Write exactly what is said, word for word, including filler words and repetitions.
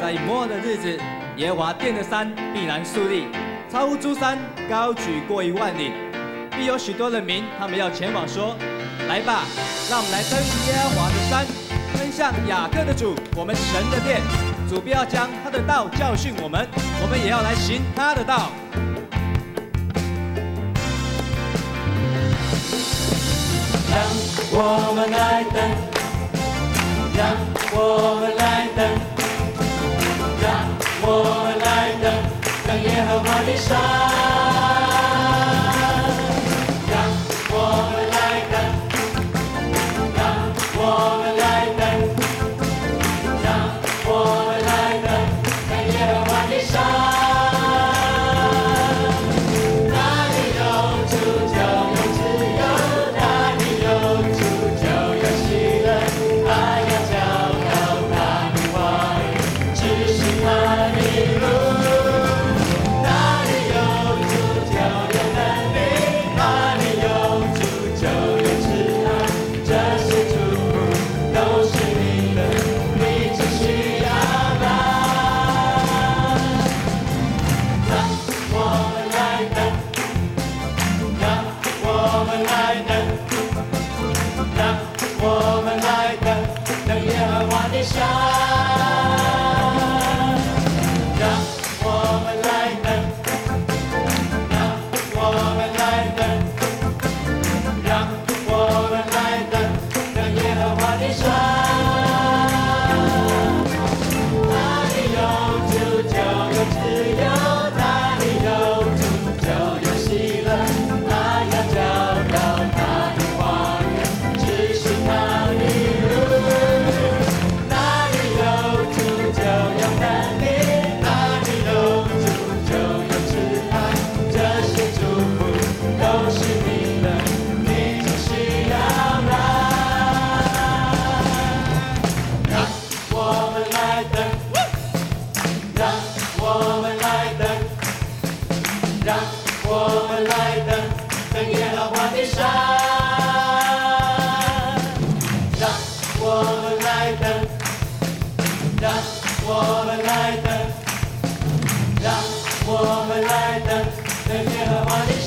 在末的日子，耶和华殿的山必然竖立，超乎诸山，高举过于万里。必有许多人民，他们要前往说：来吧，让我们来登耶和华的山，登向雅各的主，我们神的殿。主必要将他的道教训我们，我们也要来行他的道。 让我们来登，让我们来登，让我们来登，登耶和华的山。让我们来登，让我们来登，让我们来登，登耶和华的山。 我们来登，登耶和华的山。